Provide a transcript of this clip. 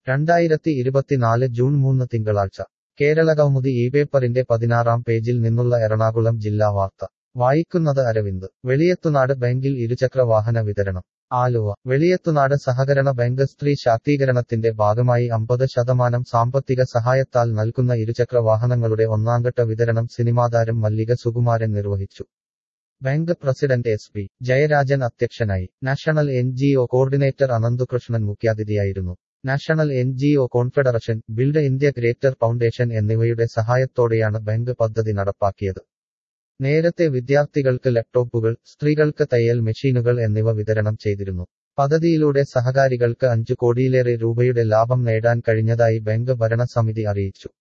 2024 June 3 തിങ്കളാഴ്ച കേരളകൗമുദി ഇപേപ്പറിന്റെ 16-ാം പേജിൽ നിന്നുള്ള എറണാകുളം ജില്ലാ വാർത്ത വായിക്കുന്നത് അരവിന്ദ്. വെളിയത്തുനാട് ബാങ്കിൽ ഇരുചക്ര വാഹന വിതരണം. ആലുവ. വെളിയത്തുനാട് സഹകരണ ബാങ്ക് സ്ത്രീ ശാക്തീകരണത്തിന്റെ ഭാഗമായി 50% സാമ്പത്തിക സഹായത്താൽ നൽകുന്ന ഇരുചക്ര വാഹനങ്ങളുടെ ഒന്നാംഘട്ട വിതരണം സിനിമാതാരം മല്ലിക സുകുമാരൻ നിർവഹിച്ചു. ബാങ്ക് പ്രസിഡന്റ് SP ജയരാജൻ അധ്യക്ഷനായി. നാഷണൽ NGO കോർഡിനേറ്റർ അനന്തുകൃഷ്ണൻ മുഖ്യാതിഥിയായിരുന്നു. National NGO confederation, build India greater foundation എന്നിവയുടെ സഹായത്തോടെയാണ് ബാങ്ക് പദ്ധതി നടപ്പാക്കിയത്. നേരത്തെ വിദ്യാർത്ഥികൾക്ക് ലാപ്ടോപ്പുകൾ, സ്ത്രീകൾക്ക് തയ്യൽ മെഷീനുകൾ എന്നിവ വിതരണം ചെയ്തിരുന്നു. പദ്ധതിയിലൂടെ സഹകാരികൾക്ക് 5 കോടിയിലേറെ രൂപയുടെ ലാഭം നേടാൻ കഴിഞ്ഞതായി ബാങ്ക് ഭരണസമിതി അറിയിച്ചു.